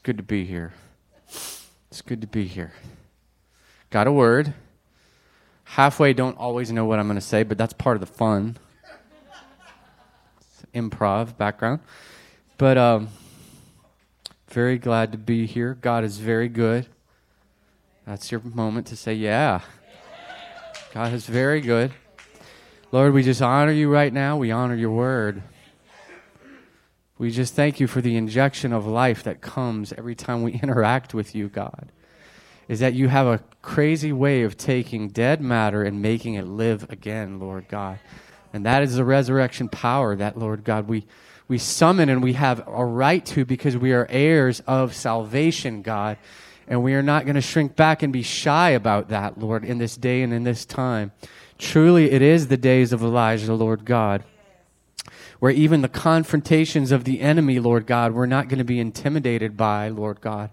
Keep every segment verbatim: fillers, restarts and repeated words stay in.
good to be here. It's good to be here. Got a word. Halfway, don't always know what I'm going to say, but that's part of the fun. It's improv background. But um, very glad to be here. God is very good. That's your moment to say, yeah. God is very good. Lord, we just honor you right now. We honor your word. We just thank you for the injection of life that comes every time we interact with you, God. Is that you have a crazy way of taking dead matter and making it live again, Lord God. And that is the resurrection power that, Lord God, we, we summon and we have a right to because we are heirs of salvation, God. And we are not going to shrink back and be shy about that, Lord, in this day and in this time. Truly, it is the days of Elijah, Lord God, where even the confrontations of the enemy, Lord God, we're not going to be intimidated by, Lord God.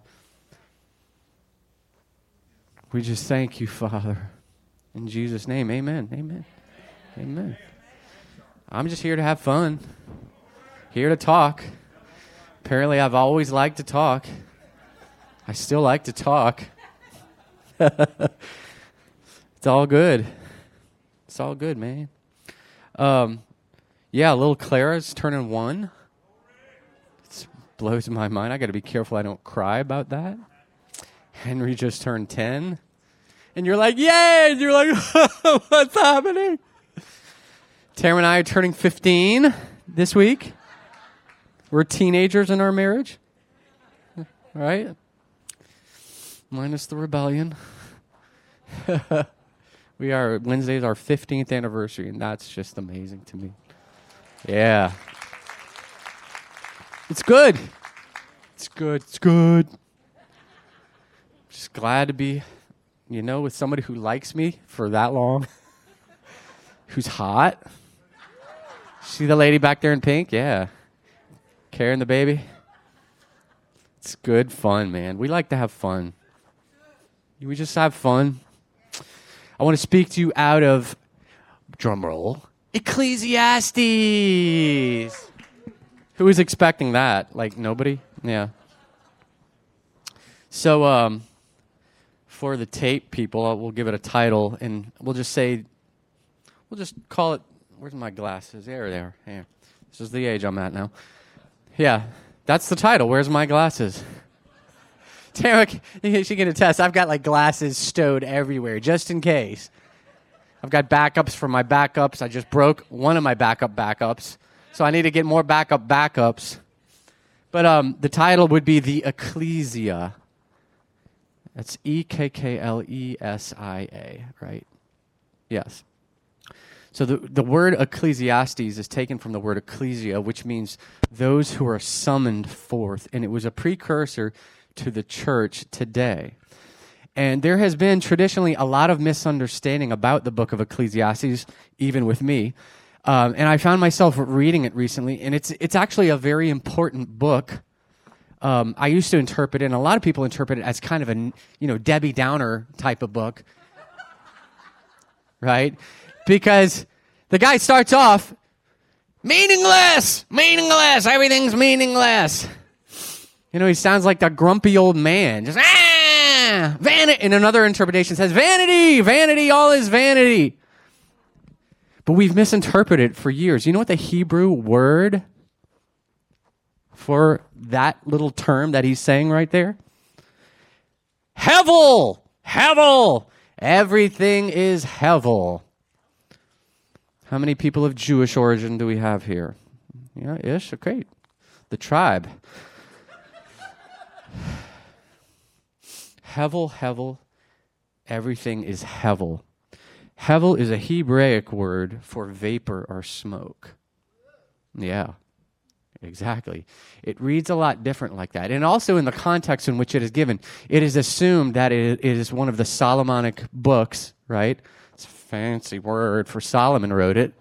We just thank you, Father. In Jesus' name, amen, amen, amen. I'm just here to have fun, here to talk. Apparently, I've always liked to talk. I still like to talk. It's all good. It's all good, man. Um, yeah, little Clara's turning one. It blows my mind. I got to be careful I don't cry about that. Henry just turned ten. And you're like, yay! And you're like, what's happening? Tara and I are turning fifteen this week. We're teenagers in our marriage. Right? Minus the rebellion. We are, Wednesday's our fifteenth anniversary, and that's just amazing to me. Yeah. It's good. It's good. It's good. Just glad to be, you know, with somebody who likes me for that long. Who's hot. See the lady back there in pink? Yeah. Carrying the baby. It's good fun, man. We like to have fun. We just have fun. I want to speak to you out of, drum roll, Ecclesiastes. Who was expecting that? Like nobody? Yeah. So, um, for the tape people, we'll give it a title, and we'll just say, we'll just call it, where's my glasses? There they are. Here. This is the age I'm at now. Yeah, that's the title. Where's my glasses? Tara, she can attest, I've got like glasses stowed everywhere, just in case. I've got backups for my backups. I just broke one of my backup backups, so I need to get more backup backups. But um, the title would be The Ecclesia. That's E K K L E S I A, right? Yes. So the, the word Ecclesiastes is taken from the word ecclesia, which means those who are summoned forth. And it was a precursor to the church today. And there has been traditionally a lot of misunderstanding about the book of Ecclesiastes, even with me. Um, and I found myself reading it recently, and it's it's actually a very important book. Um, I used to interpret it, and a lot of people interpret it as kind of a, you know, Debbie Downer type of book, right? Because the guy starts off, meaningless, meaningless, everything's meaningless. You know, he sounds like that grumpy old man. Just, ah, vanity. And another interpretation says, vanity, vanity, all is vanity. But we've misinterpreted it for years. You know what the Hebrew word for that little term that he's saying right there? Hevel, hevel. Everything is hevel. How many people of Jewish origin do we have here? Yeah, ish, okay. The tribe. Hevel, hevel, everything is hevel. Hevel is a Hebraic word for vapor or smoke. Yeah, exactly. It reads a lot different like that. And also in the context in which it is given, it is assumed that it is one of the Solomonic books, right? It's a fancy word for Solomon wrote it.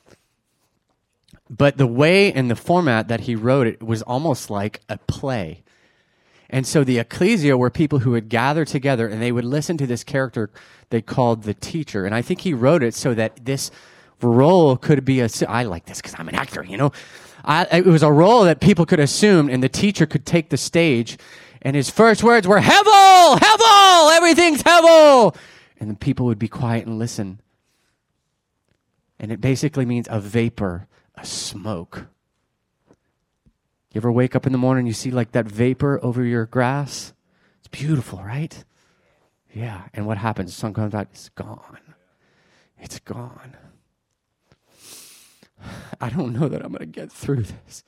But the way and the format that he wrote it was almost like a play. And so the ecclesia were people who would gather together and they would listen to this character they called the teacher. And I think he wrote it so that this role could be a... I like this because I'm an actor, you know. I, it was a role that people could assume, and the teacher could take the stage, and his first words were, Hevel! Hevel! Everything's Hevel! And then people would be quiet and listen. And it basically means a vapor, a smoke. You ever wake up in the morning and you see like that vapor over your grass? It's beautiful, right? Yeah. And what happens? The sun comes out, it's gone. It's gone. I don't know that I'm going to get through this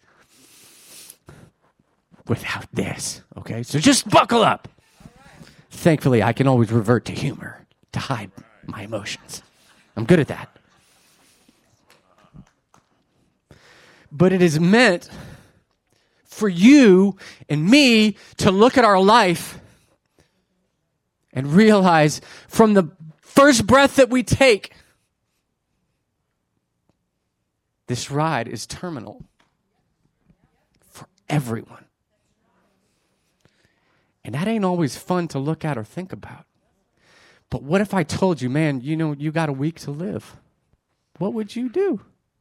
without this, okay? So just buckle up. Thankfully, I can always revert to humor to hide my emotions. I'm good at that. But it is meant for you and me to look at our life and realize from the first breath that we take, this ride is terminal for everyone. And that ain't always fun to look at or think about. But what if I told you, man, you know, you got a week to live? What would you do?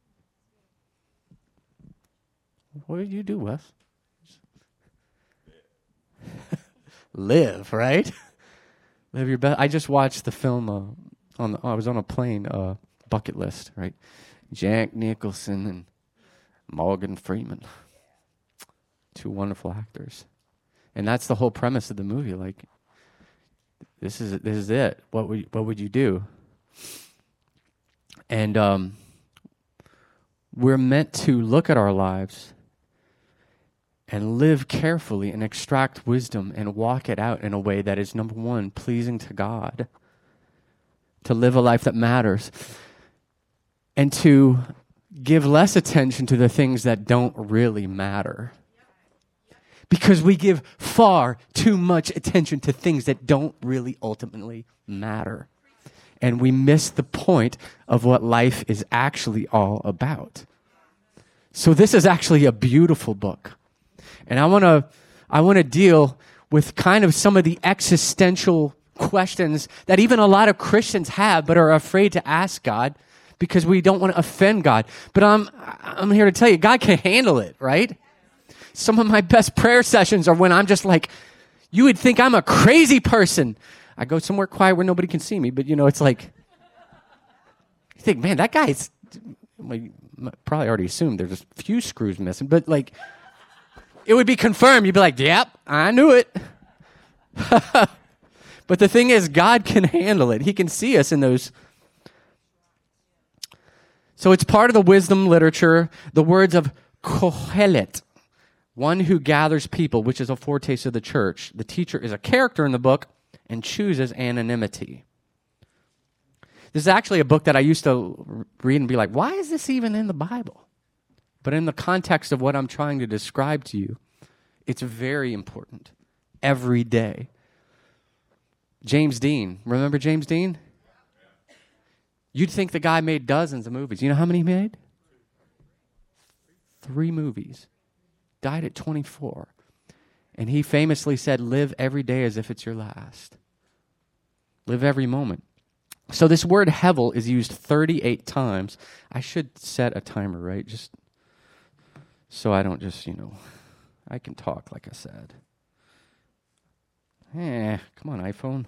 What would you do, Wes? Live, right? Live your best. I just watched the film uh, on the, oh, I was on a plane, uh, Bucket List, right? Jack Nicholson and Morgan Freeman. Two wonderful actors. And that's the whole premise of the movie. Like, this is this is it. What would what would you do? And um, we're meant to look at our lives and live carefully and extract wisdom and walk it out in a way that is, number one, pleasing to God. To live a life that matters. And to give less attention to the things that don't really matter. Because we give far too much attention to things that don't really ultimately matter. And we miss the point of what life is actually all about. So this is actually a beautiful book. And I want to I want to deal with kind of some of the existential questions that even a lot of Christians have but are afraid to ask God because we don't want to offend God. But I'm I'm here to tell you, God can handle it, right? Some of my best prayer sessions are when I'm just like, you would think I'm a crazy person. I go somewhere quiet where nobody can see me, but you know, it's like, you think, man, that guy's, well, you probably already assumed there's a few screws missing, but like, it would be confirmed. You'd be like, yep, I knew it. But the thing is, God can handle it. He can see us in those. So it's part of the wisdom literature, the words of Kohelet. One who gathers people, which is a foretaste of the church. The teacher is a character in the book and chooses anonymity. This is actually a book that I used to read and be like, why is this even in the Bible? But in the context of what I'm trying to describe to you, it's very important every day. James Dean. Remember James Dean? You'd think the guy made dozens of movies. You know how many he made? Three movies. Died at twenty-four. And he famously said, live every day as if it's your last. Live every moment. So this word hevel is used thirty-eight times. I should set a timer, right? Just so I don't just, you know, I can talk like I said. Eh, come on, iPhone.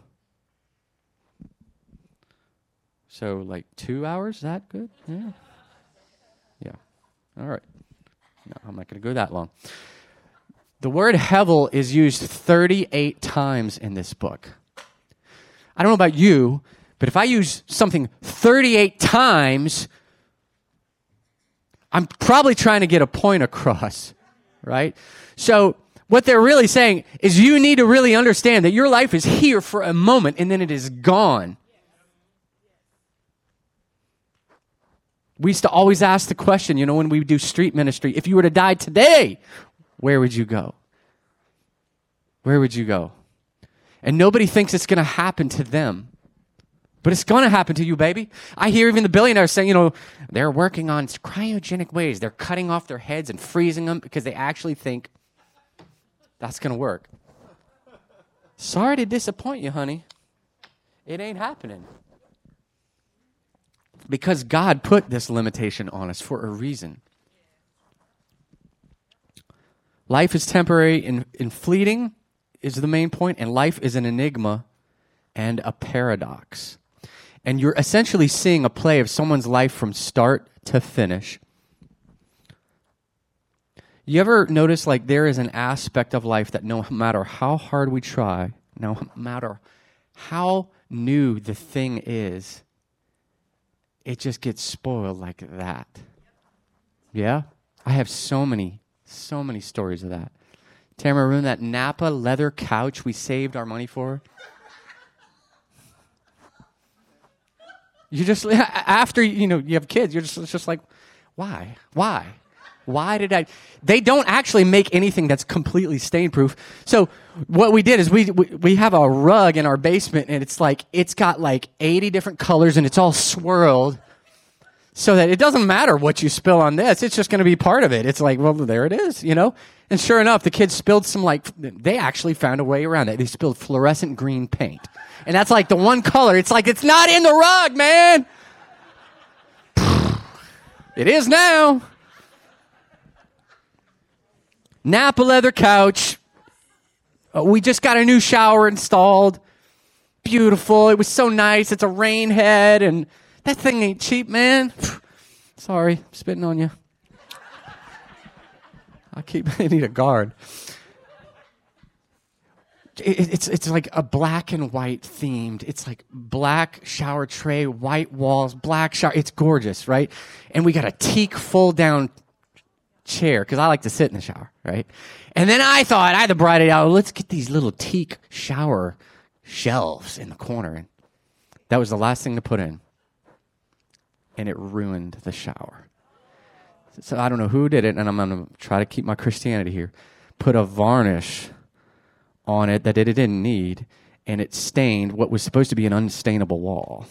So like two hours, is that good? Yeah. Yeah. All right. No, I'm not going to go that long. The word hevel is used thirty-eight times in this book. I don't know about you, but if I use something thirty-eight times, I'm probably trying to get a point across, right? So what they're really saying is you need to really understand that your life is here for a moment and then it is gone. We used to always ask the question, you know, when we do street ministry, if you were to die today, where would you go? Where would you go? And nobody thinks it's going to happen to them. But it's going to happen to you, baby. I hear even the billionaires saying, you know, they're working on cryogenic ways. They're cutting off their heads and freezing them because they actually think that's going to work. Sorry to disappoint you, honey. It ain't happening. Because God put this limitation on us for a reason. Life is temporary and, and fleeting is the main point, and life is an enigma and a paradox. And you're essentially seeing a play of someone's life from start to finish. You ever notice like there is an aspect of life that no matter how hard we try, no matter how new the thing is, it just gets spoiled like that. Yeah? I have so many, so many stories of that. Tamara, remember that Napa leather couch we saved our money for? You just, after, you know, you have kids, you're just, it's just like, why? Why? Why did I? They don't actually make anything that's completely stain-proof. So what we did is we, we we have a rug in our basement, and it's like, it's got like eighty different colors, and it's all swirled so that it doesn't matter what you spill on this. It's just going to be part of it. It's like, well, there it is, you know? And sure enough, the kids spilled some, like, they actually found a way around it. They spilled fluorescent green paint. And that's like the one color. It's like, it's not in the rug, man. It is now. Napa leather couch. Uh, we just got a new shower installed. Beautiful. It was so nice. It's a rain head, and that thing ain't cheap, man. Sorry, I'm spitting on you. I keep, I need a guard. It, it's it's like a black and white themed. It's like black shower tray, white walls, black shower. It's gorgeous, right? And we got a teak fold down chair because I like to sit in the shower, right? And then I thought, I had to bright it out. Let's get these little teak shower shelves in the corner. And that was the last thing to put in. And it ruined the shower. So I don't know who did it, and I'm going to try to keep my Christianity here. Put a varnish on it that it didn't need, and it stained what was supposed to be an unstainable wall.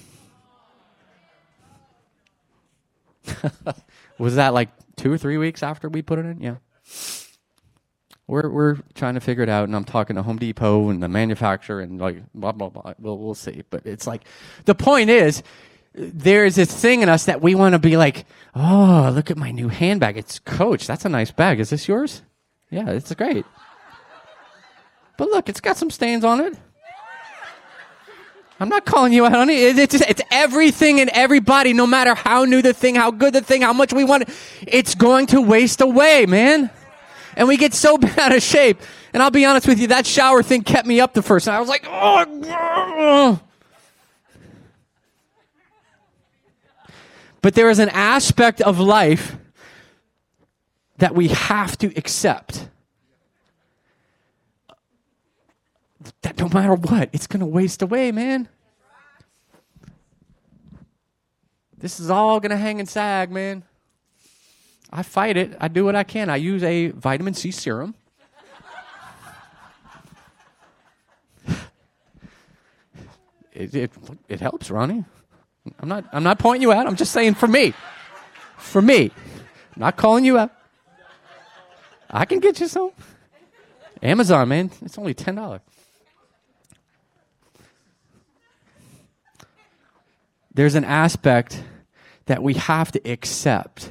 Was that like two or three weeks after we put it in? Yeah. We're we're trying to figure it out, and I'm talking to Home Depot and the manufacturer and like blah, blah, blah. We'll, we'll see. But it's like, the point is, there is this thing in us that we want to be like, oh, look at my new handbag. It's Coach. That's a nice bag. Is this yours? Yeah, it's great. But look, it's got some stains on it. I'm not calling you out on it. It's, it's everything and everybody, no matter how new the thing, how good the thing, how much we want it, it's going to waste away, man. And we get so bent out of shape. And I'll be honest with you, that shower thing kept me up the first night. I was like, oh. But there is an aspect of life that we have to accept. That no matter what, it's going to waste away, man. This is all going to hang and sag, man. I fight it. I do what I can. I use a vitamin C serum. it, it it helps, Ronnie. I'm not I'm not pointing you out. I'm just saying for me. For me. I'm not calling you out. I can get you some. Amazon, man. It's only ten dollars. There's an aspect that we have to accept.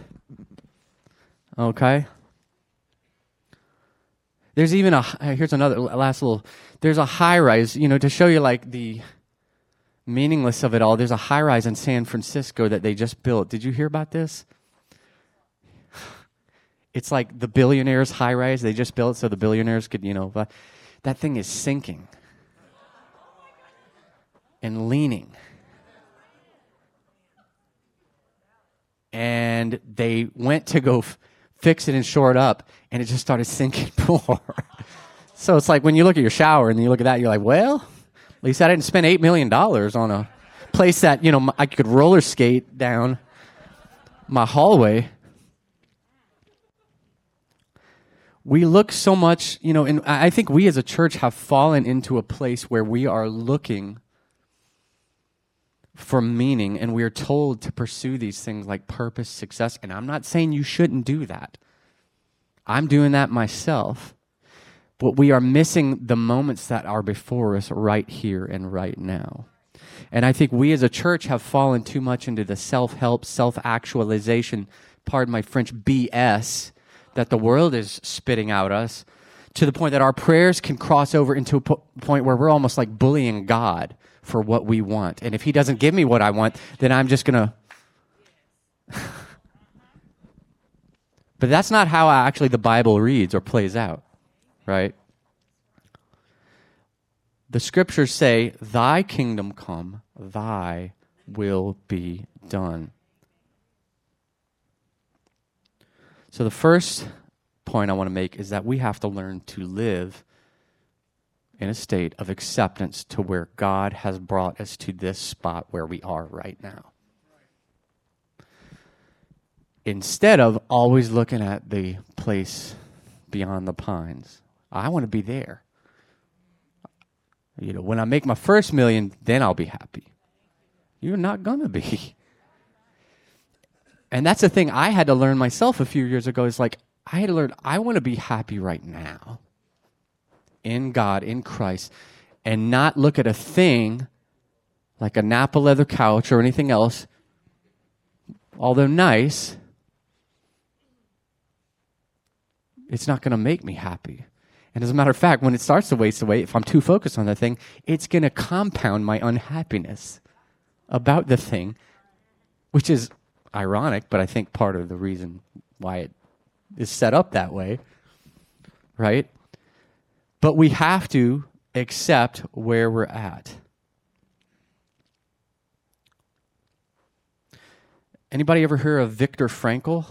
Okay? There's even a, here's another, last little, there's a high rise, you know, to show you like the meaningless of it all. There's a high rise in San Francisco that they just built. Did you hear about this? It's like the billionaires' high rise. They just built it so the billionaires could, you know, but that thing is sinking and leaning. And they went to go f- fix it and shore it up, and it just started sinking more. So it's like when you look at your shower and you look at that, you're like, well, at least I didn't spend eight million dollars on a place that, you know, I could roller skate down my hallway. We look so much, you know, and I think we as a church have fallen into a place where we are looking for meaning, and we are told to pursue these things like purpose, success, and I'm not saying you shouldn't do that. I'm doing that myself. But we are missing the moments that are before us right here and right now. And I think we as a church have fallen too much into the self-help, self-actualization, pardon my French, B S that the world is spitting out us, to the point that our prayers can cross over into a po- point where we're almost like bullying God for what we want. And if he doesn't give me what I want, then I'm just going to... But that's not how actually the Bible reads or plays out, right? The scriptures say, thy kingdom come, thy will be done. So the first point I want to make is that we have to learn to live in a state of acceptance to where God has brought us to this spot where we are right now. Instead of always looking at the place beyond the pines. I want to be there. You know, when I make my first million, then I'll be happy. You're not going to be. And that's the thing I had to learn myself a few years ago. Is like, I had to learn, I want to be happy right now. In God, in Christ. And not look at a thing like a Napa leather couch or anything else, although nice, it's not going to make me happy. And as a matter of fact, when it starts to waste away, if I'm too focused on the thing, it's going to compound my unhappiness about the thing, which is ironic, but I think part of the reason why it is set up that way, right? But we have to accept where we're at. Anybody ever hear of Viktor Frankl?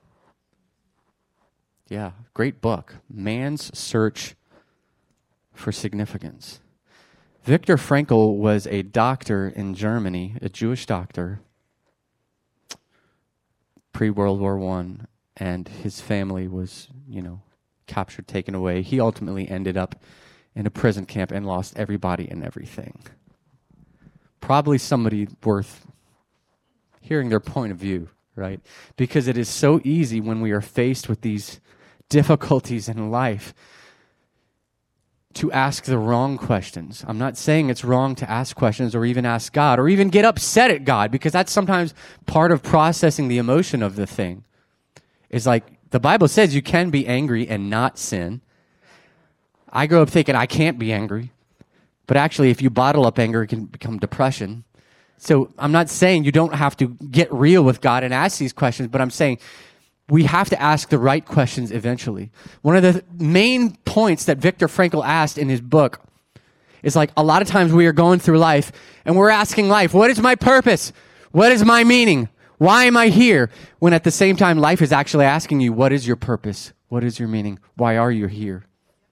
Yeah, great book, Man's Search for Significance. Viktor Frankl was a doctor in Germany, a Jewish doctor, pre-World War One, and his family was, you know, captured, taken away. He ultimately ended up in a prison camp and lost everybody and everything. Probably somebody worth hearing their point of view, right? Because it is so easy when we are faced with these difficulties in life to ask the wrong questions. I'm not saying it's wrong to ask questions or even ask God or even get upset at God, because that's sometimes part of processing the emotion of the thing. It's like the Bible says you can be angry and not sin. I grew up thinking I can't be angry, but actually if you bottle up anger, it can become depression. So I'm not saying you don't have to get real with God and ask these questions, but I'm saying we have to ask the right questions eventually. One of the main points that Viktor Frankl asked in his book is like, a lot of times we are going through life and we're asking life, what is my purpose? What is my meaning? Why am I here? When at the same time, life is actually asking you, what is your purpose? What is your meaning? Why are you here?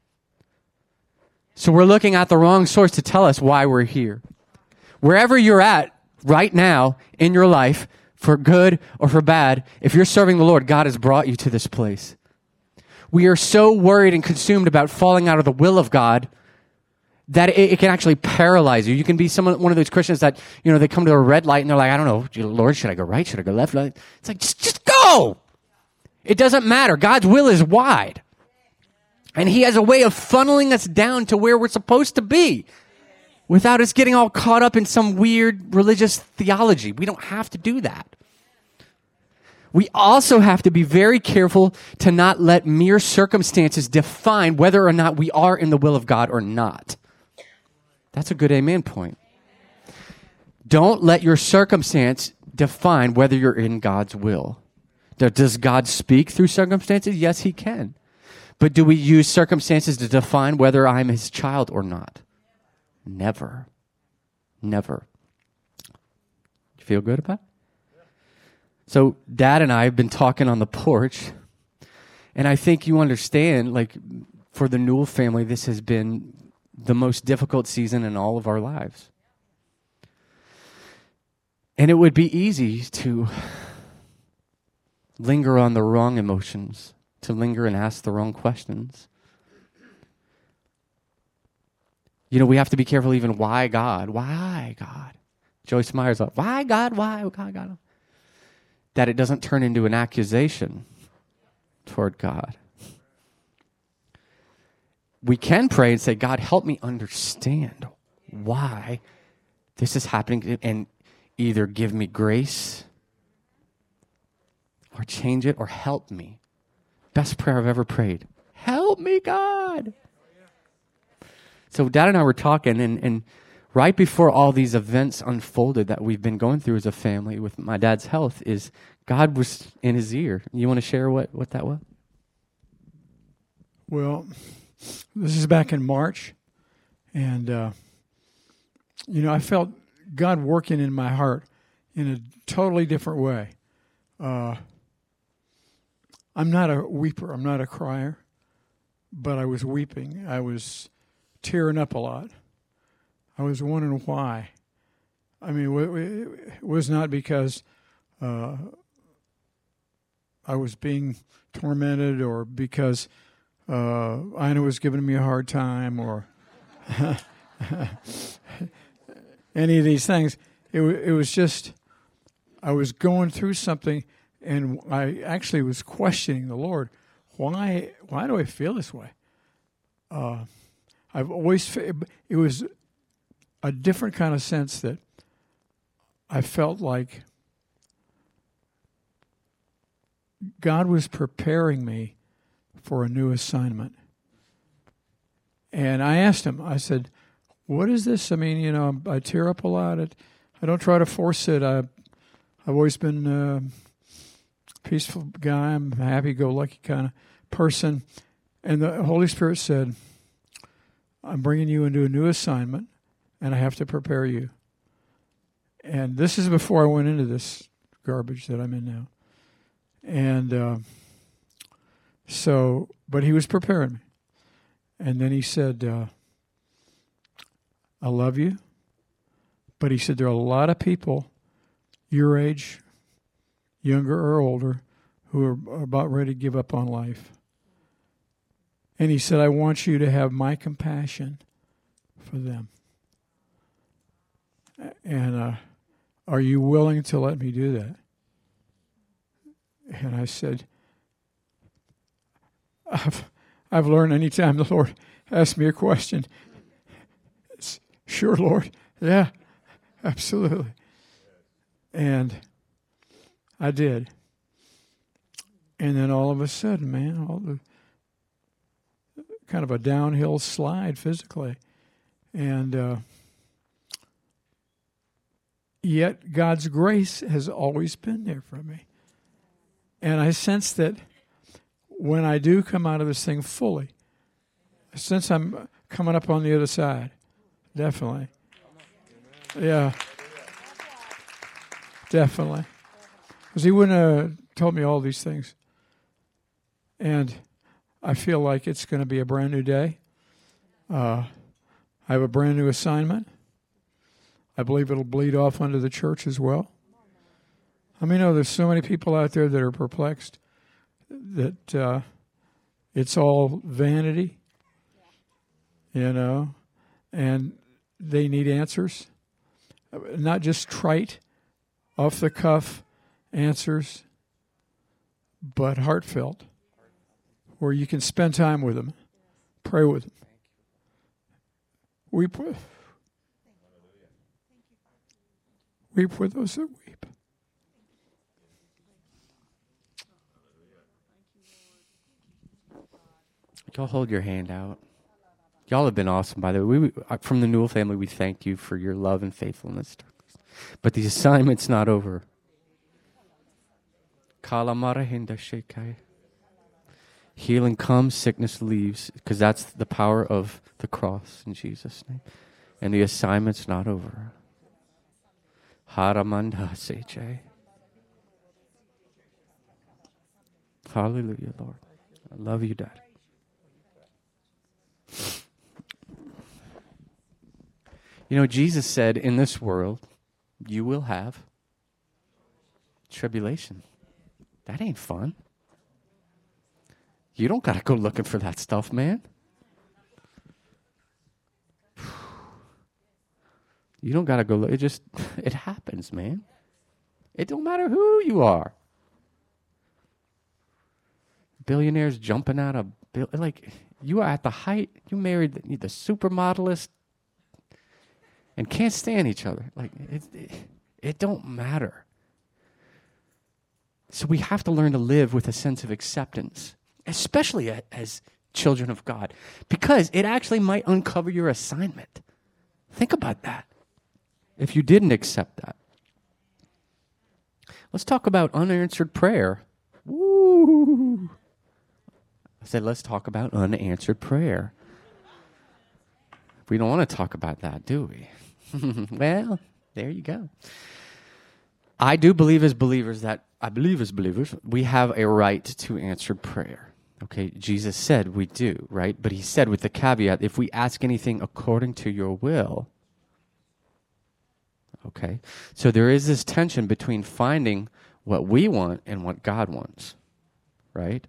So we're looking at the wrong source to tell us why we're here. Wherever you're at right now in your life, for good or for bad, if you're serving the Lord, God has brought you to this place. We are so worried and consumed about falling out of the will of God that it, it can actually paralyze you. You can be someone, one of those Christians that, you know, they come to a red light and they're like, I don't know, Lord, should I go right? Should I go left? It's like, just, just go. It doesn't matter. God's will is wide. And he has a way of funneling us down to where we're supposed to be, without us getting all caught up in some weird religious theology. We don't have to do that. We also have to be very careful to not let mere circumstances define whether or not we are in the will of God or not. That's a good amen point. Don't let your circumstance define whether you're in God's will. Does God speak through circumstances? Yes, he can. But do we use circumstances to define whether I'm his child or not? Never. Never. You feel good about it? So Dad and I have been talking on the porch, and I think you understand, like, for the Newell family, this has been the most difficult season in all of our lives. And it would be easy to linger on the wrong emotions, to linger and ask the wrong questions. You know, we have to be careful even why God? Why God? Joyce Meyer's like, why God? Why God? God? That it doesn't turn into an accusation toward God. We can pray and say, God, help me understand why this is happening, and either give me grace or change it or help me best prayer I've ever prayed. Help me, God. So Dad and I were talking, and, and right before all these events unfolded that we've been going through as a family with my dad's health is God was in his ear. You want to share what, what that was? Well, this is back in March, and, uh, you know, I felt God working in my heart in a totally different way. Uh, I'm not a weeper. I'm not a crier, but I was weeping. I was tearing up a lot. I was wondering why. I mean, it was not because uh, I was being tormented or because uh, Ina was giving me a hard time or any of these things. It, it was just, I was going through something, and I actually was questioning the Lord. Why, why do I feel this way? Uh, I've always, it was a different kind of sense that I felt like God was preparing me for a new assignment. And I asked him, I said, what is this? I mean, you know, I tear up a lot. I don't try to force it. I, I've always been a peaceful guy. I'm a happy-go-lucky kind of person. And the Holy Spirit said, I'm bringing you into a new assignment, and I have to prepare you. And this is before I went into this garbage that I'm in now. And uh, so, but he was preparing me. And then he said, uh, I love you. But he said, there are a lot of people your age, younger or older, who are, are about ready to give up on life. And he said, I want you to have my compassion for them. And uh, are you willing to let me do that? And I said, I've, I've learned anytime the Lord asks me a question, it's, sure, Lord. Yeah, absolutely. And I did. And then all of a sudden, man, all the kind of a downhill slide physically. And uh, yet God's grace has always been there for me. And I sense that when I do come out of this thing fully, since I'm coming up on the other side, definitely. Yeah. Definitely. Because he wouldn't have told me all these things. And I feel like it's going to be a brand new day. Uh, I have a brand new assignment. I believe it'll bleed off onto the church as well. I mean, know there's so many people out there that are perplexed that uh, it's all vanity, you know, and they need answers. Not just trite, off-the-cuff answers, but heartfelt, where you can spend time with them, pray with them. Weep with, weep with those that weep. Y'all hold your hand out. Y'all have been awesome, by the way. We, from the Newell family, we thank you for your love and faithfulness. But the assignment's not over. Healing comes, sickness leaves, because that's the power of the cross in Jesus' name. And the assignment's not over. Hallelujah, Lord. I love you, Dad. You know, Jesus said, in this world, you will have tribulation. That ain't fun. You don't got to go looking for that stuff, man. You don't got to go look. It just, it happens, man. It don't matter who you are. Billionaires jumping out of, like, you are at the height. You married the, the supermodelist and can't stand each other. Like, it, it, it don't matter. So we have to learn to live with a sense of acceptance especially a- as children of God, because it actually might uncover your assignment. Think about that if you didn't accept that. Let's talk about unanswered prayer. Woo! I said, let's talk about unanswered prayer. We don't want to talk about that, do we? Well, there you go. I do believe as believers that, I believe as believers, we have a right to answered prayer. Okay, Jesus said we do, right? But he said with the caveat, if we ask anything according to your will. Okay, so there is this tension between finding what we want and what God wants, right?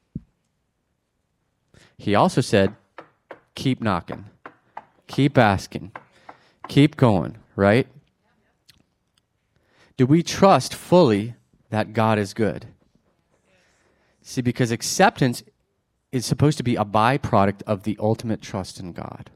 He also said, keep knocking, keep asking, keep going, right? Do we trust fully that God is good? See, because acceptance is supposed to be a byproduct of the ultimate trust in God.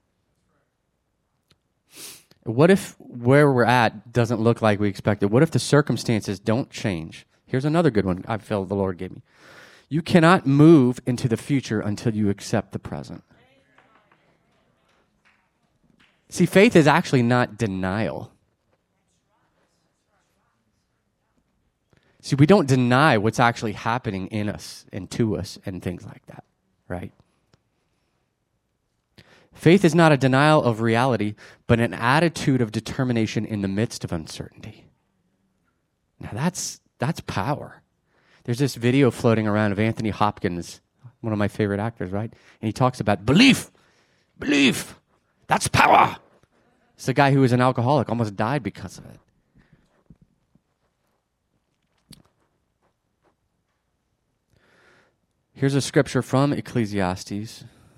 What if where we're at doesn't look like we expected? What if the circumstances don't change? Here's another good one I feel the Lord gave me. You cannot move into the future until you accept the present. See, faith is actually not denial. See, we don't deny what's actually happening in us and to us and things like that, right? Faith is not a denial of reality, but an attitude of determination in the midst of uncertainty. Now that's that's power. There's this video floating around of Anthony Hopkins, one of my favorite actors, right? And he talks about belief, belief, that's power. It's the guy who was an alcoholic, almost died because of it. Here's a scripture from Ecclesiastes.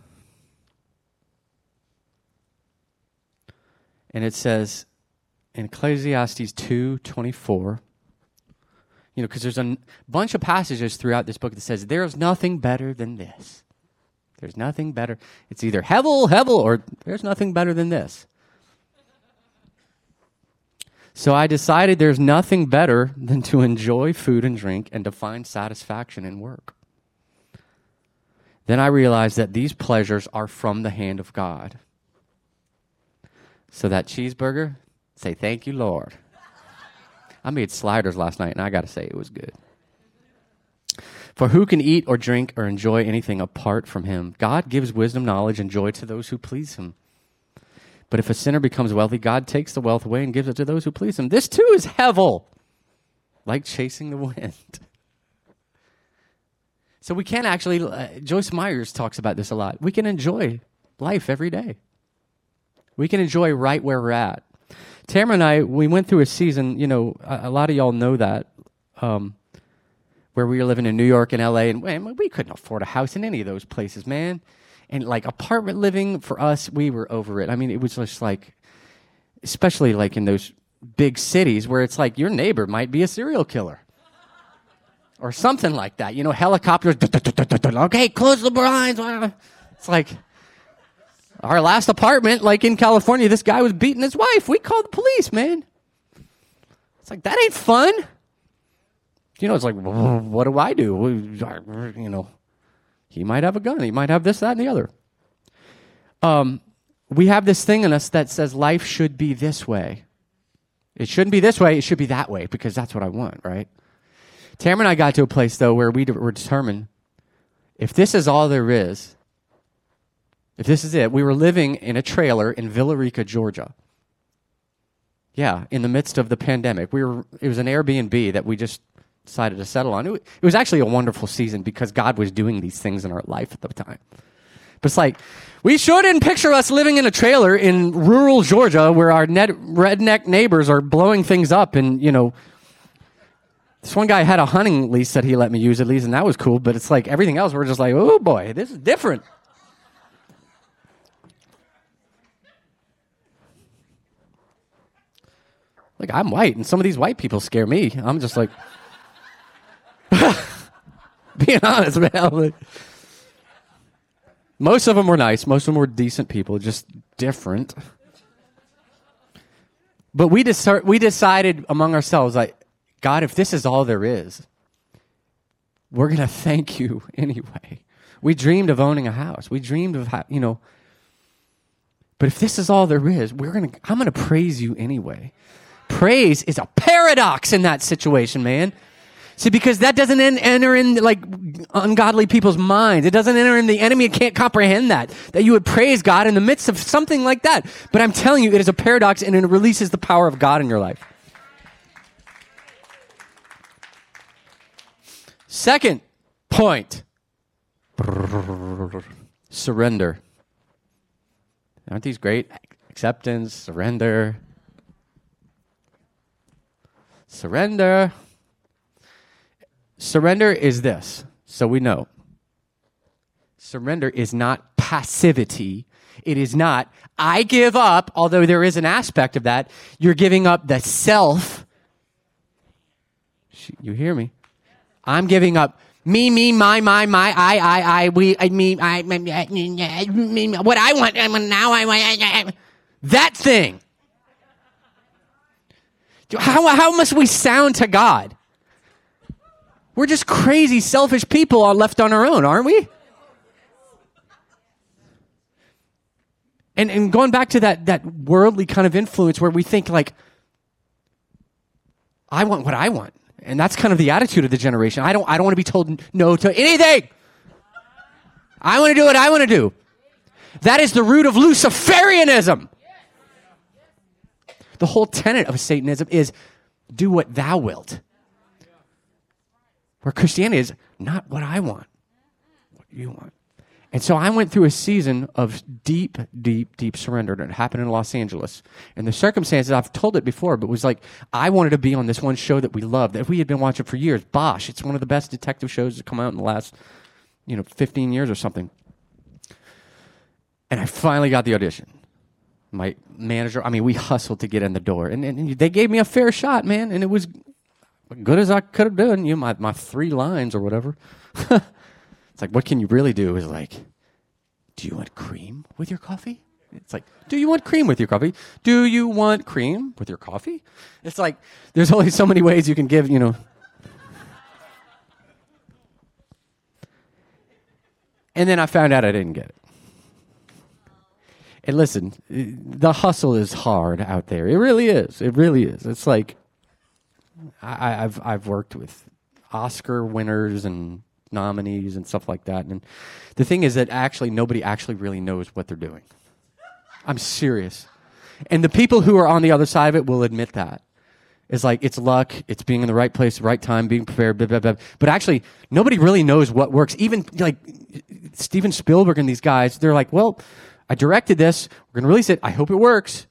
And it says in Ecclesiastes two twenty-four, you know, because there's a n- bunch of passages throughout this book that says there's nothing better than this. There's nothing better. It's either hevel, hevel, or there's nothing better than this. So I decided there's nothing better than to enjoy food and drink and to find satisfaction in work. Then I realized that these pleasures are from the hand of God. So that cheeseburger, say, thank you, Lord. I made sliders last night, and I got to say, it was good. For who can eat or drink or enjoy anything apart from him? God gives wisdom, knowledge, and joy to those who please him. But if a sinner becomes wealthy, God takes the wealth away and gives it to those who please him. This too is hevel, like chasing the wind. So we can actually, uh, Joyce Myers talks about this a lot. We can enjoy life every day. We can enjoy right where we're at. Tamara and I, we went through a season, you know, a, a lot of y'all know that, um, where we were living in New York and L A, and man, we couldn't afford a house in any of those places, man. And like apartment living for us, we were over it. I mean, it was just like, especially like in those big cities where it's like your neighbor might be a serial killer. Or something like that. You know, helicopters. Okay, close the blinds. It's like our last apartment, like in California, this guy was beating his wife. We called the police, man. It's like, that ain't fun. You know, it's like, well, what do I do? You know, he might have a gun. He might have this, that, and the other. Um, we have this thing in us that says life should be this way. It shouldn't be this way. It should be that way because that's what I want, right? Tamara and I got to a place, though, where we were determined, if this is all there is, if this is it, we were living in a trailer in Villa Rica, Georgia. Yeah, in the midst of the pandemic. We were. It was an Airbnb that we just decided to settle on. It was actually a wonderful season because God was doing these things in our life at the time. But it's like, we sure didn't picture us living in a trailer in rural Georgia where our net, redneck neighbors are blowing things up and, you know, this one guy had a hunting lease that he let me use at least, and that was cool, but it's like everything else, we're just like, oh boy, this is different. Like, I'm white, and some of these white people scare me. I'm just like, being honest, man. Like, most of them were nice. Most of them were decent people, just different. But we, deci- we decided among ourselves, like, God, if this is all there is, we're going to thank you anyway. We dreamed of owning a house. We dreamed of, ha- you know, but if this is all there is, we're going to, I'm going to praise you anyway. Praise is a paradox in that situation, man. See, because that doesn't en- enter in like ungodly people's minds. It doesn't enter in the enemy. It can't comprehend that, that you would praise God in the midst of something like that. But I'm telling you, it is a paradox and it releases the power of God in your life. Second point, surrender. Aren't these great? Acceptance, surrender. Surrender. Surrender is this, so we know. Surrender is not passivity. It is not, I give up, although there is an aspect of that. You're giving up the self. You hear me? I'm giving up me, me, my, my, my, I, I, I, we, I, me, I, me, what I want, now I want, that thing. How, how must we sound to God? We're just crazy, selfish people are left on our own, aren't we? And and going back to that that worldly kind of influence where we think like, I want what I want. And that's kind of the attitude of the generation. I don't I don't want to be told no to anything. I want to do what I want to do. That is the root of Luciferianism. The whole tenet of Satanism is do what thou wilt. Where Christianity is not what I want, what you want. And so I went through a season of deep, deep, deep surrender. And it happened in Los Angeles. And the circumstances, I've told it before, but it was like I wanted to be on this one show that we loved, that we had been watching for years, Bosch. It's one of the best detective shows to come out in the last, you know, fifteen years or something. And I finally got the audition. My manager, I mean, we hustled to get in the door. And, and they gave me a fair shot, man. And it was good as I could have done, you know, my, my three lines or whatever. It's like, what can you really do is like, do you want cream with your coffee? It's like, do you want cream with your coffee? Do you want cream with your coffee? It's like, there's only so many ways you can give, you know. And then I found out I didn't get it. And listen, the hustle is hard out there. It really is. It really is. It's like, I, I've I've worked with Oscar winners and nominees and stuff like that. And the thing is that actually nobody actually really knows what they're doing. I'm serious. And the people who are on the other side of it will admit that. It's like, it's luck, it's being in the right place, right time, being prepared, blah, blah, blah. But actually, nobody really knows what works. Even like Steven Spielberg and these guys, they're like, well, I directed this, we're going to release it, I hope it works.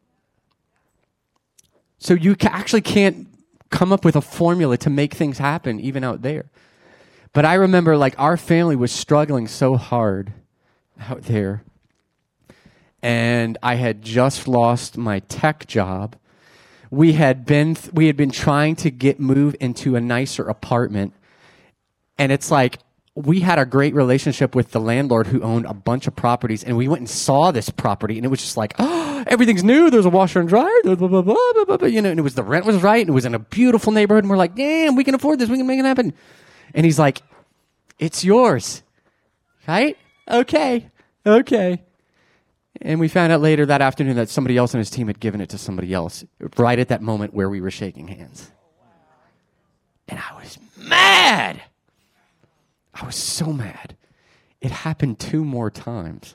So you ca- actually can't come up with a formula to make things happen even out there. But I remember like our family was struggling so hard out there. And I had just lost my tech job. We had been th- we had been trying to get moved into a nicer apartment. And it's like we had a great relationship with the landlord who owned a bunch of properties, and we went and saw this property, and it was just like, oh, everything's new. There's a washer and dryer, blah, blah, blah, blah, blah, blah, you know, and it was the rent was right, and it was in a beautiful neighborhood, and we're like, damn, we can afford this, we can make it happen. And he's like, it's yours, right? Okay, okay. And we found out later that afternoon that somebody else on his team had given it to somebody else right at that moment where we were shaking hands. And I was mad. I was so mad. It happened two more times.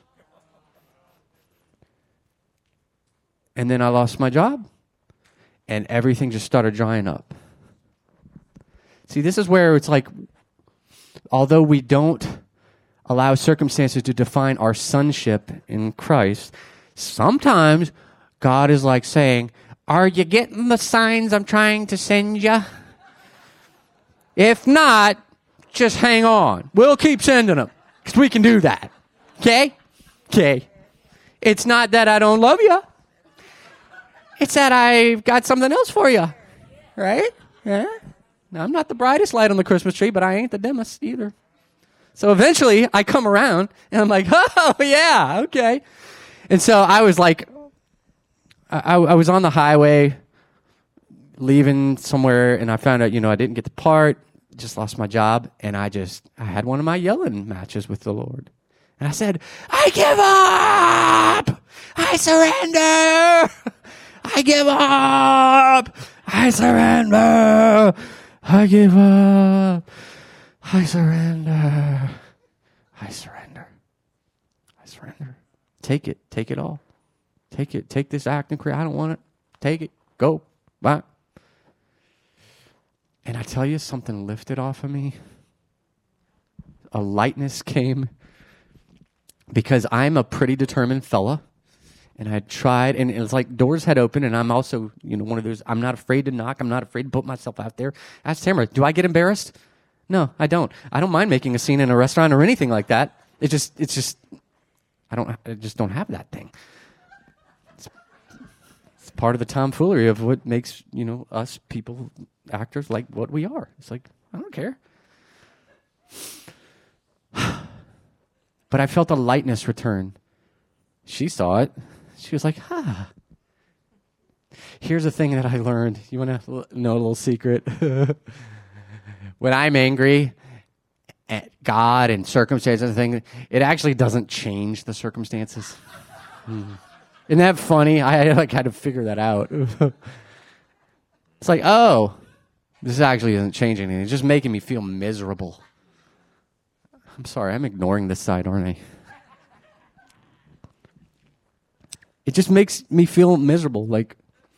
And then I lost my job, and everything just started drying up. See, this is where it's like, although we don't allow circumstances to define our sonship in Christ, sometimes God is like saying, are you getting the signs I'm trying to send you? If not, just hang on. We'll keep sending them because we can do that. Okay? Okay. It's not that I don't love you. It's that I've got something else for you. Right? Yeah. Now, I'm not the brightest light on the Christmas tree, but I ain't the dimmest either. So eventually I come around and I'm like, oh, yeah, okay. And so I was like, I, I was on the highway leaving somewhere, and I found out, you know, I didn't get the part. just lost my job, and I just, I had one of my yelling matches with the Lord. And I said, I give up! I surrender! I give up! I surrender! I give up! I surrender! I surrender. I surrender. Take it. Take it all. Take it. Take this acting career. I don't want it. Take it. Go. Bye. And I tell you, something lifted off of me. A lightness came because I'm a pretty determined fella. And I tried, and it was like doors had opened, and I'm also, you know, one of those, I'm not afraid to knock. I'm not afraid to put myself out there. Ask Tamara, do I get embarrassed? No, I don't. I don't mind making a scene in a restaurant or anything like that. It just, it's just, I don't, I just don't have that thing. It's, it's part of the tomfoolery of what makes, you know, us people, actors, like what we are. It's like, I don't care. But I felt a lightness return. She saw it. She was like, ah. Here's a thing that I learned. You want to know a little secret? When I'm angry at God and circumstances and things, it actually doesn't change the circumstances. Mm. Isn't that funny? I like had to figure that out. It's like, oh, this actually isn't changing anything. It's just making me feel miserable. I'm sorry, I'm ignoring this side, aren't I? It just makes me feel miserable. Like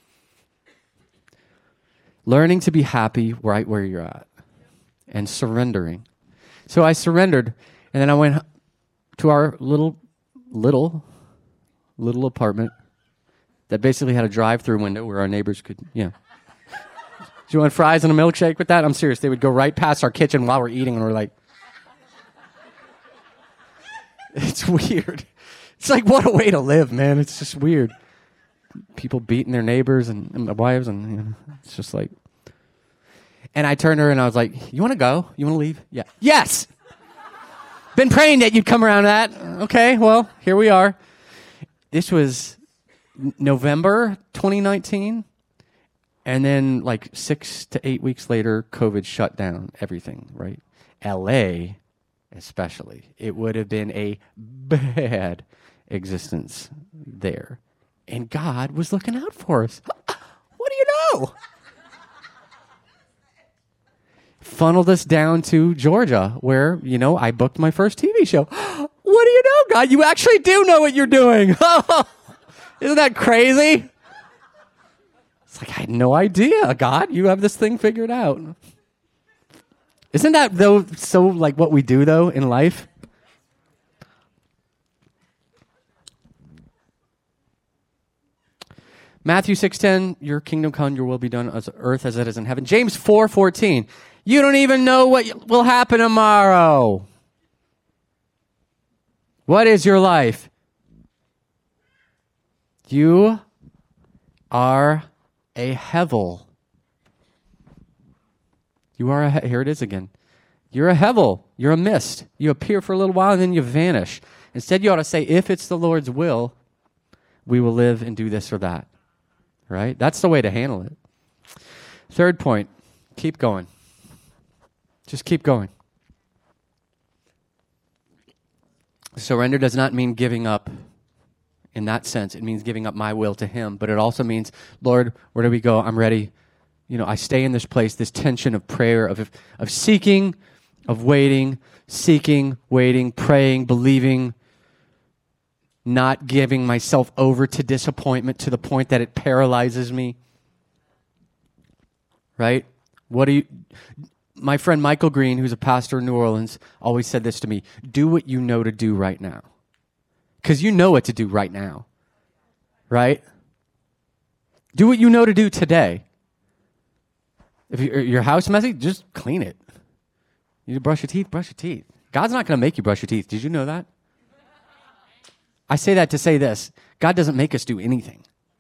learning to be happy right where you're at and surrendering. So I surrendered, and then I went to our little, little, little apartment that basically had a drive-through window where our neighbors could, yeah. Do you want fries and a milkshake with that? I'm serious. They would go right past our kitchen while we're eating, and we're like, it's weird. It's like, what a way to live, man. It's just weird. People beating their neighbors and, and their wives, and you know, it's just like. And I turned to her and I was like, you want to go? You want to leave? Yeah. Yes! Been praying that you'd come around to that. Okay, well, here we are. This was November twenty nineteen. And then like six to eight weeks later, COVID shut down everything, right? L A especially. It would have been a bad existence there. And God was looking out for us. What do you know? Funneled us down to Georgia, where, you know, I booked my first T V show. What do you know, God? You actually do know what you're doing. Isn't that crazy? It's like, I had no idea, God. You have this thing figured out. Isn't that, though, so like what we do, though, in life? Matthew six ten, your kingdom come, your will be done on earth as it is in heaven. James four fourteen, you don't even know what will happen tomorrow. What is your life? You are a hevel. You are a, he- here it is again. You're a hevel. You're a mist. You appear for a little while and then you vanish. Instead, you ought to say, if it's the Lord's will, we will live and do this or that. Right? That's the way to handle it. Third point, keep going. Just keep going. Surrender does not mean giving up in that sense. It means giving up my will to Him. But it also means, Lord, where do we go? I'm ready. You know, I stay in this place, this tension of prayer, of, of seeking, of waiting, seeking, waiting, praying, believing, not giving myself over to disappointment to the point that it paralyzes me. Right? What do you... My friend Michael Green, who's a pastor in New Orleans, always said this to me. Do what you know to do right now. Because you know what to do right now. Right? Do what you know to do today. If your your house messy, just clean it. You need to brush your teeth, brush your teeth. God's not going to make you brush your teeth. Did you know that? I say that to say this. God doesn't make us do anything.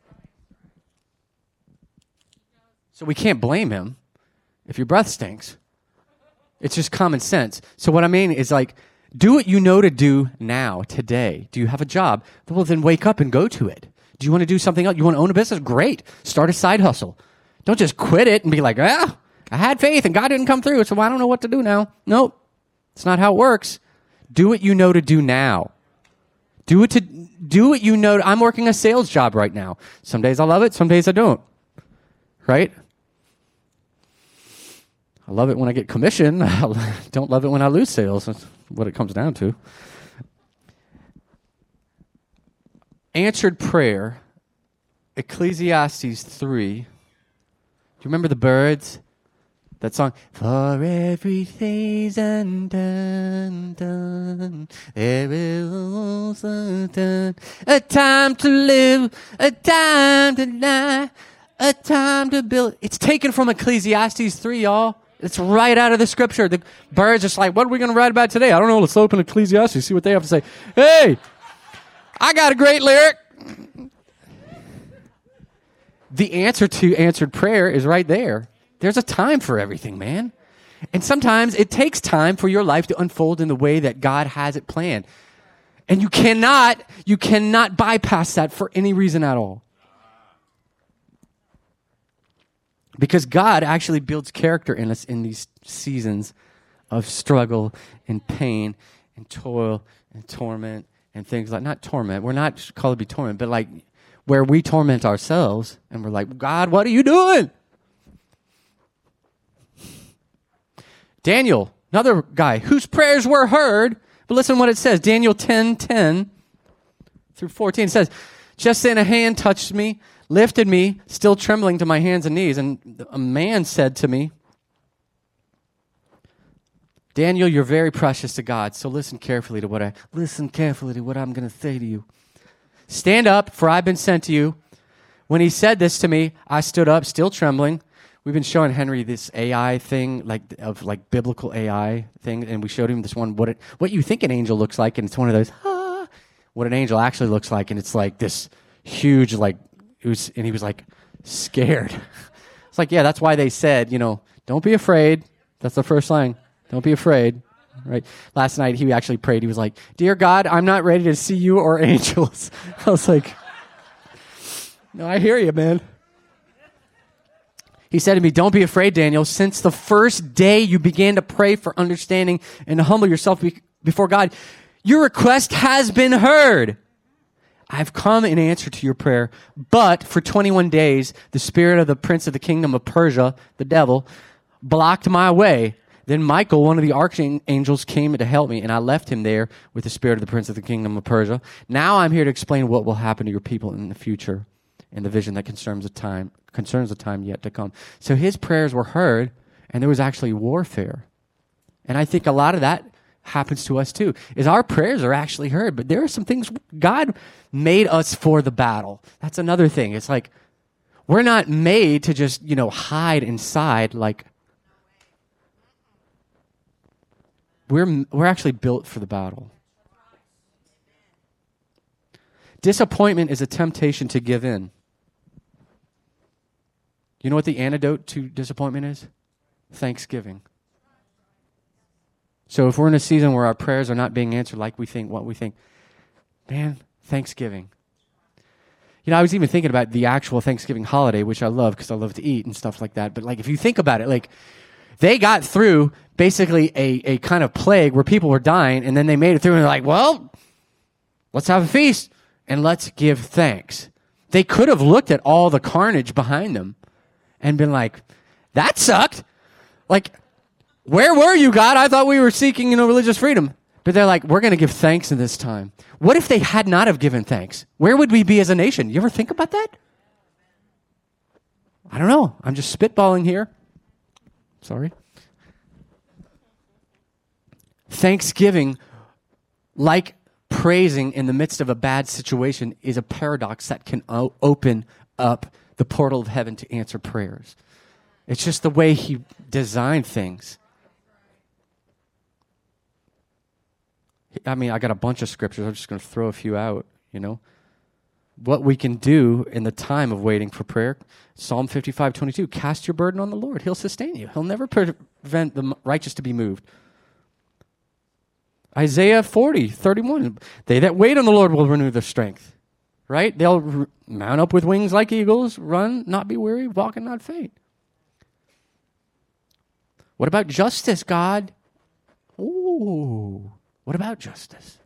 So we can't blame Him if your breath stinks. It's just common sense. So what I mean is like, do what you know to do now, today. Do you have a job? Well, then wake up and go to it. Do you want to do something else? You want to own a business? Great. Start a side hustle. Don't just quit it and be like, ah, I had faith and God didn't come through, so I don't know what to do now. Nope. It's not how it works. Do what you know to do now. Do it to do what you know. I'm working a sales job right now. Some days I love it, some days I don't. Right? I love it when I get commission. I don't love it when I lose sales. That's what it comes down to. Answered prayer, Ecclesiastes three. Do you remember the birds? That song, for every season done, done, there is also done. A time to live, a time to die, a time to build. It's taken from Ecclesiastes three, y'all. It's right out of the scripture. The birds are just like, what are we going to write about today? I don't know. Let's open Ecclesiastes, see what they have to say. Hey, I got a great lyric. The answer to answered prayer is right there. There's a time for everything, man. And sometimes it takes time for your life to unfold in the way that God has it planned. And you cannot, you cannot bypass that for any reason at all. Because God actually builds character in us in these seasons of struggle and pain and toil and torment and things like, not torment, we're not called to be torment, but like where we torment ourselves and we're like, God, what are you doing? Daniel, another guy whose prayers were heard, but listen to what it says. Daniel ten ten through fourteen says, just then a hand touched me, lifted me, still trembling to my hands and knees. And a man said to me, Daniel, you're very precious to God, so listen carefully to what I, listen carefully to what I'm going to say to you. Stand up, for I've been sent to you. When he said this to me, I stood up, still trembling. We've been showing Henry this A I thing, like of like biblical A I thing, and we showed him this one, what it, what you think an angel looks like, and it's one of those, ah, what an angel actually looks like, and it's like this huge, like, it was, and he was like scared. It's like, yeah, that's why they said, you know, don't be afraid. That's the first line. Don't be afraid. Right? Last night he actually prayed. He was like, "Dear God, I'm not ready to see you or angels." I was like, "No, I hear you, man." He said to me, "Don't be afraid, Daniel. Since the first day you began to pray for understanding and to humble yourself be- before God, your request has been heard. I've come in answer to your prayer, but for twenty-one days, the spirit of the prince of the kingdom of Persia, the devil, blocked my way. Then Michael, one of the archangels, came to help me, and I left him there with the spirit of the prince of the kingdom of Persia. Now I'm here to explain what will happen to your people in the future, in the vision that concerns the time, concerns the time yet to come." So his prayers were heard, and there was actually warfare. And I think a lot of that happens to us too, is our prayers are actually heard, but there are some things, God made us for the battle. That's another thing. It's like, we're not made to just, you know, hide inside. Like, we're, we're actually built for the battle. Disappointment is a temptation to give in. You know what the antidote to disappointment is? Thanksgiving. So if we're in a season where our prayers are not being answered like we think, what we think, man, Thanksgiving. You know, I was even thinking about the actual Thanksgiving holiday, which I love because I love to eat and stuff like that. But like, if you think about it, like, they got through basically a, a kind of plague where people were dying, and then they made it through, and they're like, well, let's have a feast, and let's give thanks. They could have looked at all the carnage behind them and been like, that sucked. Like, where were you, God? I thought we were seeking, you know, religious freedom. But they're like, we're going to give thanks in this time. What if they had not have given thanks? Where would we be as a nation? You ever think about that? I don't know. I'm just spitballing here. Sorry. Thanksgiving, like praising in the midst of a bad situation, is a paradox that can o- open up the portal of heaven to answer prayers. It's just the way he designed things. I mean, I got a bunch of scriptures. I'm just going to throw a few out, you know. What we can do in the time of waiting for prayer. Psalm fifty-five twenty-two, cast your burden on the Lord. He'll sustain you. He'll never prevent the righteous to be moved. Isaiah forty thirty-one, they that wait on the Lord will renew their strength. Right? They'll r- mount up with wings like eagles, run, not be weary, walk and not faint. What about justice, God? Ooh, what about justice?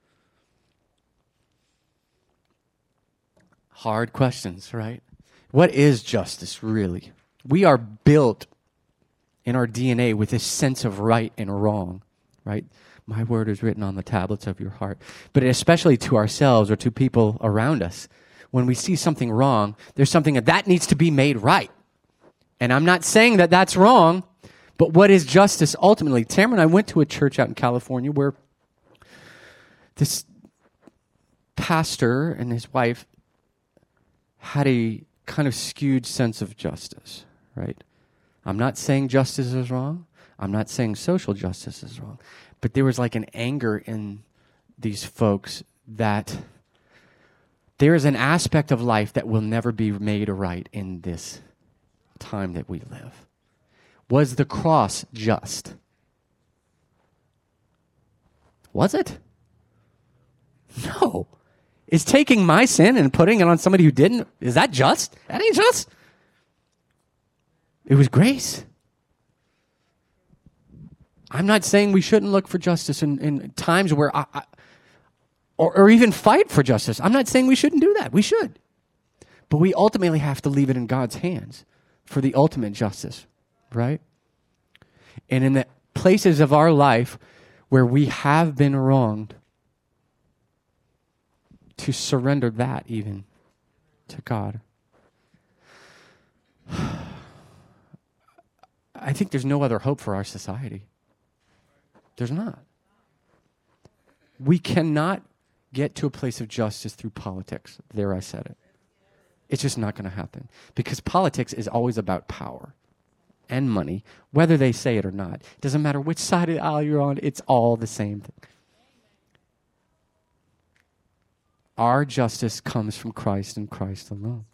Hard questions, right? What is justice, really? We are built in our D N A with this sense of right and wrong, right? My word is written on the tablets of your heart. But especially to ourselves or to people around us, when we see something wrong, there's something that, that needs to be made right. And I'm not saying that that's wrong, but what is justice ultimately? Tamara and I went to a church out in California where this pastor and his wife had a kind of skewed sense of justice, right? I'm not saying justice is wrong. I'm not saying social justice is wrong. But there was like an anger in these folks that there is an aspect of life that will never be made right in this time that we live. Was the cross just? Was it? No. Is taking my sin and putting it on somebody who didn't, is that just? That ain't just. It was grace. I'm not saying we shouldn't look for justice in, in times where I, I or, or even fight for justice. I'm not saying we shouldn't do that. We should. But we ultimately have to leave it in God's hands for the ultimate justice, right? And in the places of our life where we have been wronged, to surrender that even to God. I think there's no other hope for our society. There's not. We cannot get to a place of justice through politics. There, I said it. It's just not going to happen. Because politics is always about power and money, whether they say it or not. It doesn't matter which side of the aisle you're on, it's all the same thing. Our justice comes from Christ and Christ alone.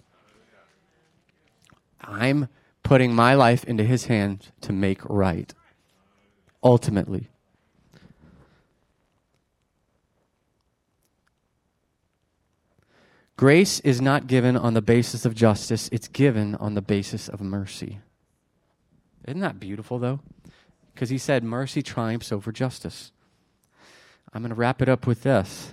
I'm putting my life into his hands to make right, ultimately. Grace is not given on the basis of justice. It's given on the basis of mercy. Isn't that beautiful, though? Because he said mercy triumphs over justice. I'm going to wrap it up with this.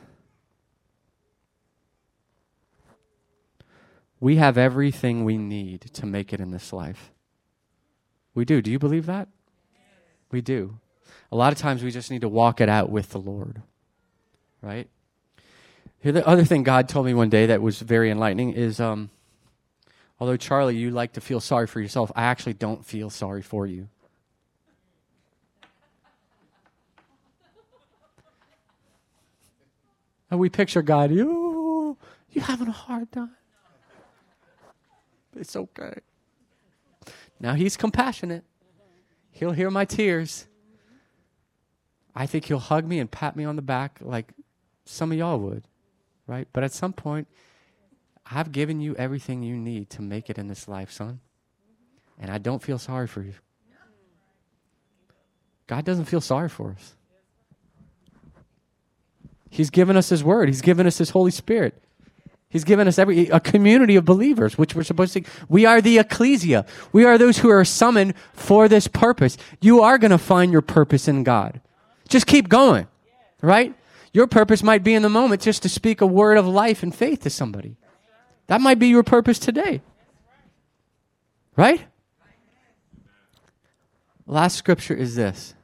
We have everything we need to make it in this life. We do. Do you believe that? We do. A lot of times we just need to walk it out with the Lord, right? Here, the other thing God told me one day that was very enlightening is, um, although, Charlie, you like to feel sorry for yourself, I actually don't feel sorry for you. And we picture God, you, you having a hard time. It's okay. Now, he's compassionate. He'll hear my tears. I think he'll hug me and pat me on the back like some of y'all would, right? But at some point, I've given you everything you need to make it in this life, son. And I don't feel sorry for you. God doesn't feel sorry for us. He's given us his word. He's given us his Holy Spirit. He's given us every a community of believers, which we're supposed to. We are the ecclesia. We are those who are summoned for this purpose. You are going to find your purpose in God. Just keep going, right? Your purpose might be in the moment just to speak a word of life and faith to somebody. That might be your purpose today, right? Last scripture is this.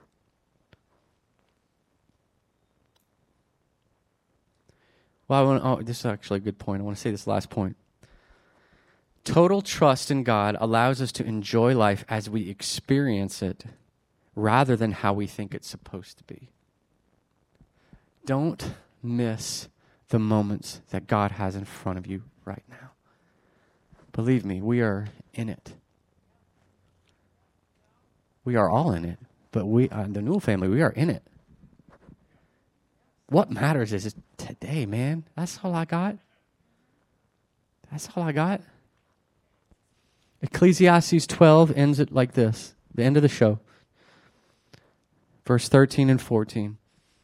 Well, I want, oh, this is actually a good point. I want to say this last point. Total trust in God allows us to enjoy life as we experience it rather than how we think it's supposed to be. Don't miss the moments that God has in front of you right now. Believe me, we are in it. We are all in it, but we, uh, the Newell family, we are in it. What matters is today, man. That's all I got. That's all I got. Ecclesiastes twelve ends it like this, the end of the show. Verse thirteen and fourteen.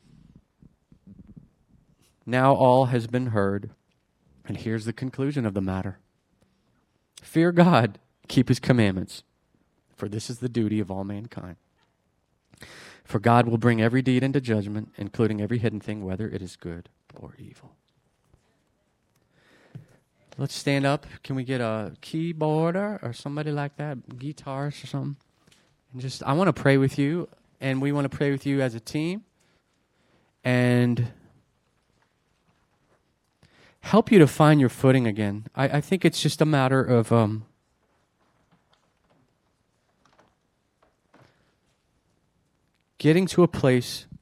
Now all has been heard, and here's the conclusion of the matter. Fear God, keep his commandments, for this is the duty of all mankind. For God will bring every deed into judgment, including every hidden thing, whether it is good or evil. Let's stand up. Can we get a keyboarder or somebody like that, guitars or something? And just, I want to pray with you, and we want to pray with you as a team, and help you to find your footing again. I, I think it's just a matter of um, getting to a place